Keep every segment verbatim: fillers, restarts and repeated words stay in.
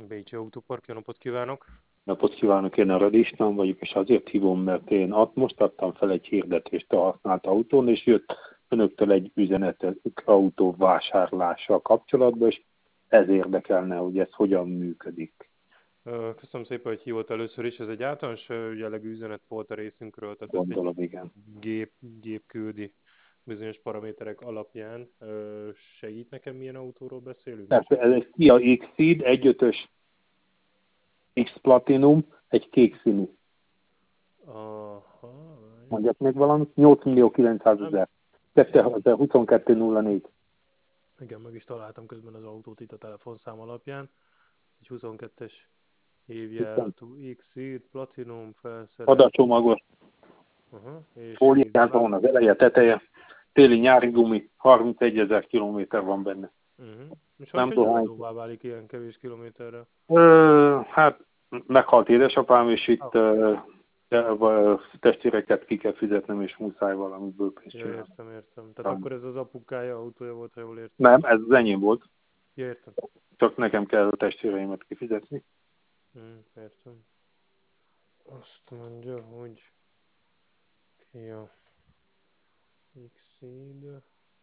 Bécsi Autópark, jó napot kívánok! Napot kívánok, én a Radi István vagyok, és azért hívom, mert én at most adtam fel egy hirdetést a használt autón, és jött önöktől egy üzenet autó vásárlással kapcsolatban, és ez érdekelne, hogy ez hogyan működik. Köszönöm szépen, hogy hívott először is. Ez egy általános jellegű üzenet volt a részünkről, tehát Gondolom, ezt egy igen. gép, gép küldi bizonyos paraméterek alapján. Segít nekem, milyen autóról beszélünk? Persze, ez egy Kia X-Ceed, egy ötös X Platinum, egy kék színű. Aha. Mondjak még valamit? nyolc millió kilencszázezer. kétezer-huszonkettő nulla négy. Igen, meg is találtam közben az autót itt a telefonszám alapján. Egy huszonkettes évjáratú X-Ceed, Platinum, felszerelt. Adacsomagos. Aha, és Fólián van az eleje, teteje. Téli-nyári gumi, harmincegyezer kilométer van benne. Uh-huh. És Nem hogy tudom, eladóvá válik ilyen kevés kilométerre? Ö, hát meghalt édesapám, és itt Oh. uh, testvéreket ki kell fizetnem, és muszáj valamiből pénzt Ja, csinálni. értem, értem. Tehát Nem. akkor ez az apukája autója volt, ha jól értem? Nem, ez az enyém volt. Ja, értem. Csak nekem kell a testvéreimet kifizetni. Hmm, értem. Azt mondja, hogy Kia X-Ceed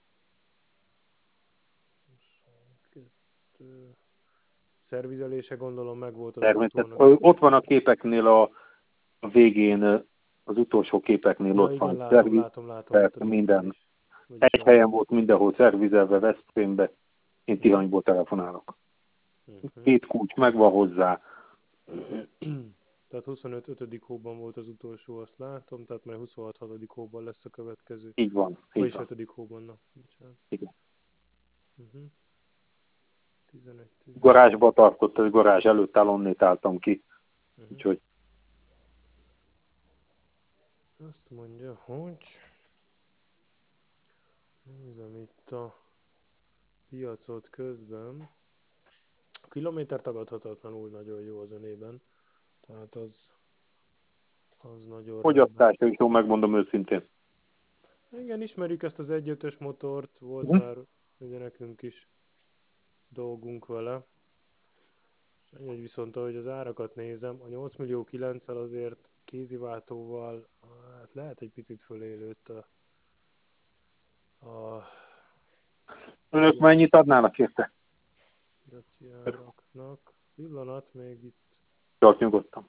huszonkettő szervizelése gondolom meg volt az Természetesen. autónak. Ott van a képeknél a, a végén, az utolsó képeknél Ja, ott igen, van. látom, Szerviz, látom, látom. tehát Tudom, minden. vagyis, vagyis Egy jól. helyen volt mindenhol szervizelve, Veszprémbe. Én Tihanyból telefonálok. Uh-huh. Két kulcs megvan hozzá. Tehát huszonöt ötödik hóban volt az utolsó, azt látom, tehát majd huszonhat hatodik hóban lesz a következő. Így van. Így Vagyis van. ötödik hóban, na. Bocsánat. Igen. Uh-huh. tizenegy, tizenegy. Garázsba tartott, a garázs előtt állonnét álltam ki. Uh-huh. Úgyhogy Azt mondja, hogy nézem itt a piacot közben. A kilométer tagadhatatlanul nagyon jó az önében. Tehát az, az nagyon fogyasztásra is jó, megmondom őszintén. Igen, ismerjük ezt az egy ötös motort, volt Uh-huh. már ugye nekünk is dolgunk vele. Egy viszont, ahogy az árakat nézem, a nyolc millió kilenccel azért kéziváltóval hát lehet egy picit fölélőtt a, a Önök mennyit adnának érte? piaci áraknak. Pillanat, még itt Csak nyugodtan.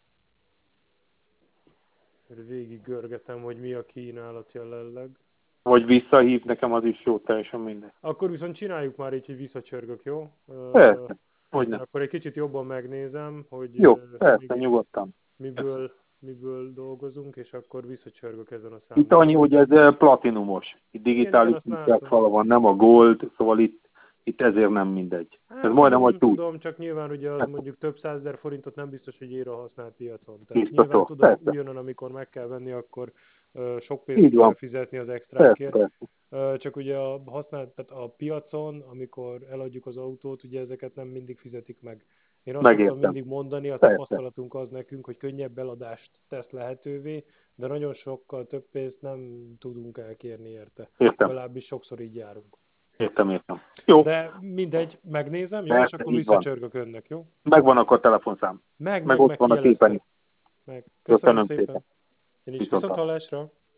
végig görgetem, hogy mi a kínálat jelenleg. Vagy visszahív, nekem az is jó, teljesen mindegy. Akkor viszont csináljuk már így, hogy visszacsörgök, jó? Persze, hogy nem. Akkor egy kicsit jobban megnézem, hogy Jó, persze, mégis nyugodtan. miből, miből dolgozunk, és akkor visszacsörgök ezen a számon. Itt annyi, hogy ez platinumos. Itt digitális fala van, nem a gold, szóval itt, itt ezért nem mindegy. Hát, ez majdnem, hogy nem tud. tudom, csak nyilván ugye az mondjuk több százezer forintot nem biztos, hogy ér a használt piacon. Tehát Biztos, nyilván tudom, persze. újonnan, amikor meg kell venni, akkor uh, sok pénzt kell fizetni az extrákért. Uh, csak ugye a használt, tehát a piacon, amikor eladjuk az autót, ugye ezeket nem mindig fizetik meg. Én azt Megértem. szoktam mindig mondani, a tapasztalatunk az nekünk, hogy könnyebb eladást tesz lehetővé, de nagyon sokkal több pénzt nem tudunk elkérni érte. Értem. Legalábbis sokszor így járunk. Értem, értem. Jó. De mindegy, megnézem, jó, Persze, és akkor így visszacsörgök önnek, jó? Megvan akkor a telefonszám. Meg, Meg meg, ott meg van a képen is. meg. Köszönöm, Köszönöm szépen. szépen. Én is Viszont viszont hallásra.